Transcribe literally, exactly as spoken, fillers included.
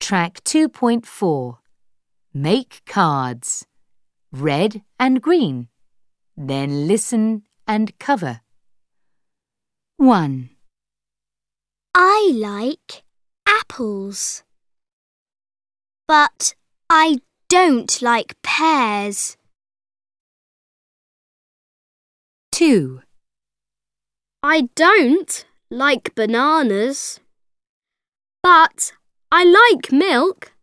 Track two point four. Make cards. Red and green. Then listen and cover. one. I like apples. But I don't like pears. two. I don't like bananas. But I like milk.